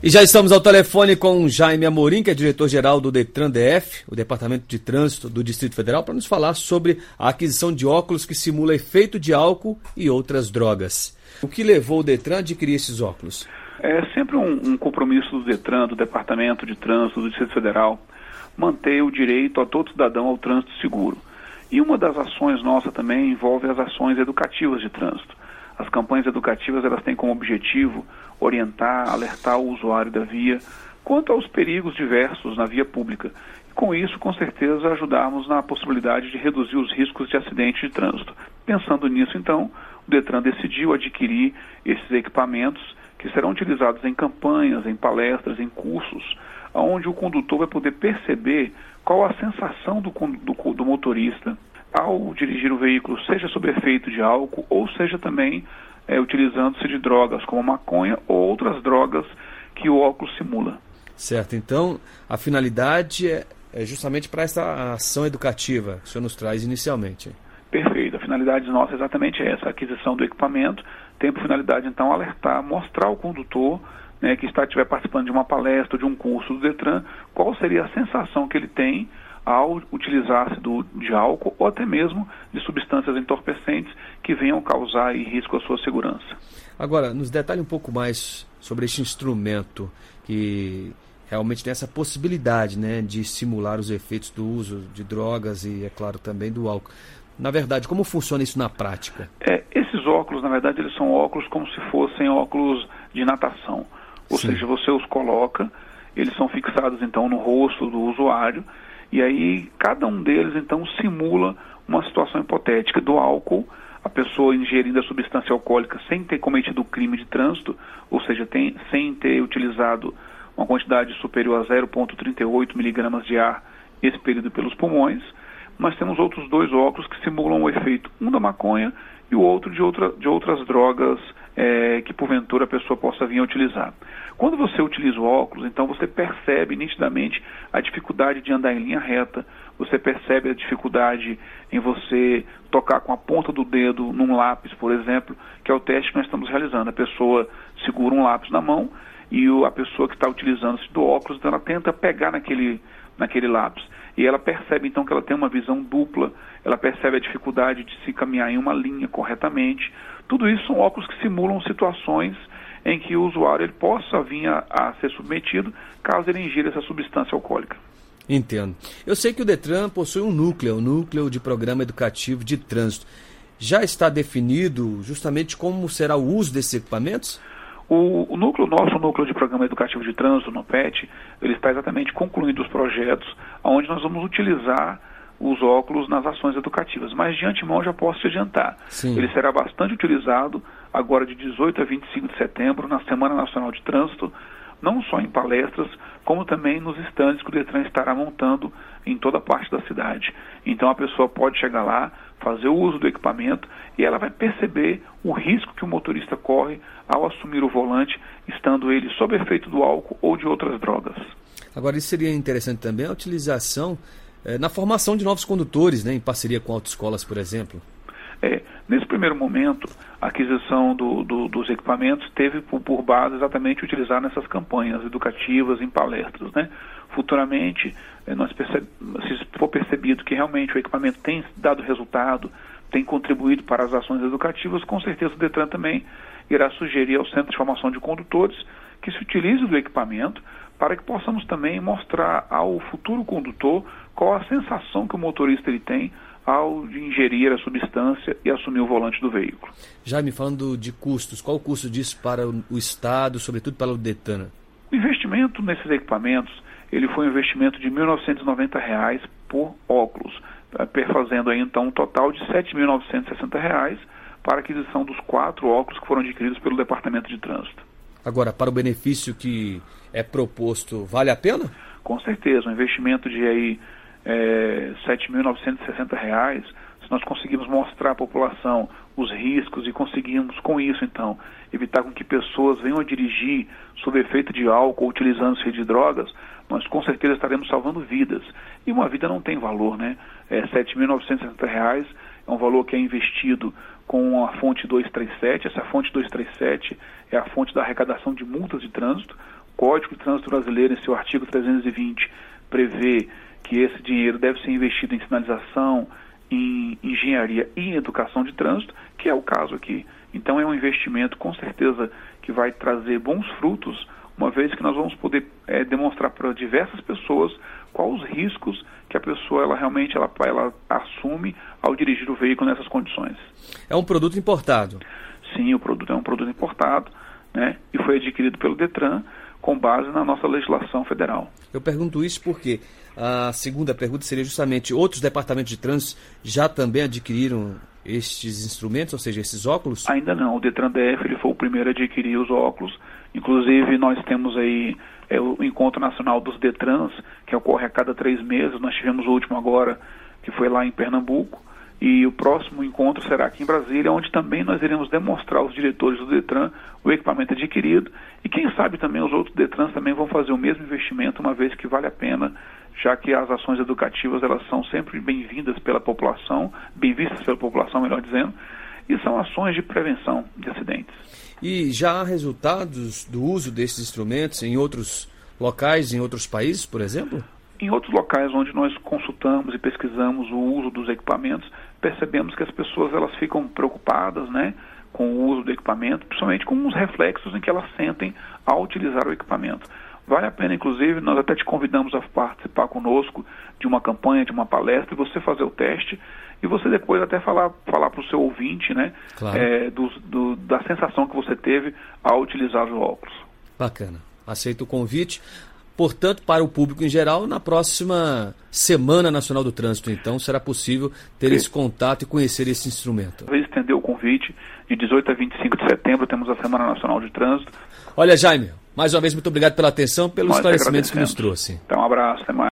E já estamos ao telefone com Jaime Amorim, que é diretor-geral do Detran DF, o Departamento de Trânsito do Distrito Federal, para nos falar sobre a aquisição de óculos que simula efeito de álcool e outras drogas. O que levou o Detran a adquirir esses óculos? É sempre um compromisso do Detran, do Departamento de Trânsito do Distrito Federal, manter o direito a todo cidadão ao trânsito seguro. E uma das ações nossas também envolve as ações educativas de trânsito. As campanhas educativas, elas têm como objetivo orientar, alertar o usuário da via quanto aos perigos diversos na via pública. E com isso, com certeza, ajudarmos na possibilidade de reduzir os riscos de acidente de trânsito. Pensando nisso, então, o Detran decidiu adquirir esses equipamentos que serão utilizados em campanhas, em palestras, em cursos, onde o condutor vai poder perceber qual a sensação do motorista ao dirigir o veículo, seja sob efeito de álcool ou seja também utilizando-se de drogas como maconha ou outras drogas que o óculos simula. Certo, então a finalidade é justamente para essa ação educativa que o senhor nos traz inicialmente. Perfeito, a finalidade nossa é exatamente essa, a aquisição do equipamento tem por finalidade então alertar, mostrar ao condutor que estiver participando de uma palestra, de um curso do Detran, qual seria a sensação que ele tem ao utilizar-se de álcool ou até mesmo de substâncias entorpecentes que venham causar aí risco à sua segurança. Agora, nos detalhe um pouco mais sobre este instrumento que realmente tem essa possibilidade, de simular os efeitos do uso de drogas e, é claro, também do álcool. Na verdade, como funciona isso na prática? Esses óculos, na verdade, eles são óculos como se fossem óculos de natação. Ou Sim. seja, você os coloca, eles são fixados então no rosto do usuário, e aí cada um deles então simula uma situação hipotética do álcool, a pessoa ingerindo a substância alcoólica sem ter cometido o crime de trânsito, ou seja, sem ter utilizado uma quantidade superior a 0,38 miligramas de ar expelido pelos pulmões. Nós temos outros dois óculos que simulam o efeito, um da maconha e o outro de outras drogas que porventura a pessoa possa vir a utilizar. Quando você utiliza o óculos, então você percebe nitidamente a dificuldade de andar em linha reta, você percebe a dificuldade em você tocar com a ponta do dedo num lápis, por exemplo, que é o teste que nós estamos realizando. A pessoa segura um lápis na mão e a pessoa que está utilizando-se do óculos, então ela tenta pegar naquele lápis. E ela percebe então que ela tem uma visão dupla, ela percebe a dificuldade de se caminhar em uma linha corretamente. Tudo isso são óculos que simulam situações em que o usuário ele possa vir a ser submetido caso ele ingira essa substância alcoólica. Entendo. Eu sei que o Detran possui um núcleo de programa educativo de trânsito. Já está definido justamente como será o uso desses equipamentos? Nosso núcleo de programa educativo de trânsito, no PET, ele está exatamente concluindo os projetos onde nós vamos utilizar os óculos nas ações educativas. Mas de antemão já posso te adiantar. Sim. Ele será bastante utilizado agora de 18 a 25 de setembro, na Semana Nacional de Trânsito, não só em palestras, como também nos estandes que o Detran estará montando em toda parte da cidade. Então a pessoa pode chegar lá, fazer o uso do equipamento e ela vai perceber o risco que o motorista corre ao assumir o volante, estando ele sob efeito do álcool ou de outras drogas. Agora, isso seria interessante também a utilização na formação de novos condutores, em parceria com autoescolas, por exemplo. Nesse primeiro momento, a aquisição dos equipamentos teve por base exatamente utilizar nessas campanhas educativas, em palestras. Futuramente, se for percebido que realmente o equipamento tem dado resultado, tem contribuído para as ações educativas, com certeza o Detran também irá sugerir ao Centro de Formação de Condutores que se utilize do equipamento para que possamos também mostrar ao futuro condutor qual a sensação que o motorista ele tem ao ingerir a substância e assumir o volante do veículo. Jaime, falando de custos, qual o custo disso para o Estado, sobretudo para o Detran? O investimento nesses equipamentos, ele foi um investimento de R$ 1.990 por óculos, fazendo aí então um total de R$ 7.960 para a aquisição dos 4 óculos que foram adquiridos pelo Departamento de Trânsito. Agora, para o benefício que é proposto, vale a pena? Com certeza, um investimento de aí R$ 7.960, se nós conseguirmos mostrar à população os riscos e conseguirmos com isso então evitar com que pessoas venham a dirigir sob efeito de álcool ou utilizando-se de drogas, nós com certeza estaremos salvando vidas. E uma vida não tem valor, R$ 7.960 é um valor que é investido com a fonte 237, essa fonte 237 é a fonte da arrecadação de multas de trânsito, Código de Trânsito Brasileiro, em seu artigo 320, prevê que esse dinheiro deve ser investido em sinalização, em engenharia e em educação de trânsito, que é o caso aqui. Então é um investimento com certeza que vai trazer bons frutos, uma vez que nós vamos poder demonstrar para diversas pessoas quais os riscos que a pessoa ela realmente ela assume ao dirigir o veículo nessas condições. É um produto importado? Sim, o produto é um produto importado, né, e foi adquirido pelo Detran com base na nossa legislação federal. Eu pergunto isso porque a segunda pergunta seria justamente, outros departamentos de trânsito já também adquiriram estes instrumentos, ou seja, esses óculos? Ainda não, o Detran DF ele foi o primeiro a adquirir os óculos, inclusive nós temos aí o Encontro Nacional dos Detrans, que ocorre a cada 3 meses, nós tivemos o último agora, que foi lá em Pernambuco, e o próximo encontro será aqui em Brasília, onde também nós iremos demonstrar aos diretores do Detran o equipamento adquirido, e quem sabe também os outros Detrans também vão fazer o mesmo investimento, uma vez que vale a pena, já que as ações educativas elas são sempre bem-vindas pela população, bem vistas pela população, melhor dizendo, e são ações de prevenção de acidentes. E já há resultados do uso desses instrumentos em outros locais, em outros países, por exemplo? Em outros locais onde nós consultamos e pesquisamos o uso dos equipamentos, percebemos que as pessoas elas ficam preocupadas, né, com o uso do equipamento, principalmente com os reflexos em que elas sentem ao utilizar o equipamento. Vale a pena, inclusive, nós até te convidamos a participar conosco de uma campanha, de uma palestra, e você fazer o teste, e você depois até falar para o seu ouvinte, né, claro, da sensação que você teve ao utilizar os óculos. Bacana. Aceito o convite. Portanto, para o público em geral, na próxima Semana Nacional do Trânsito, então, será possível ter esse contato e conhecer esse instrumento. Talvez estender o convite, de 18 a 25 de setembro temos a Semana Nacional de Trânsito. Olha, Jaime, mais uma vez, muito obrigado pela atenção, pelos esclarecimentos que nos trouxe. Então, um abraço, até mais.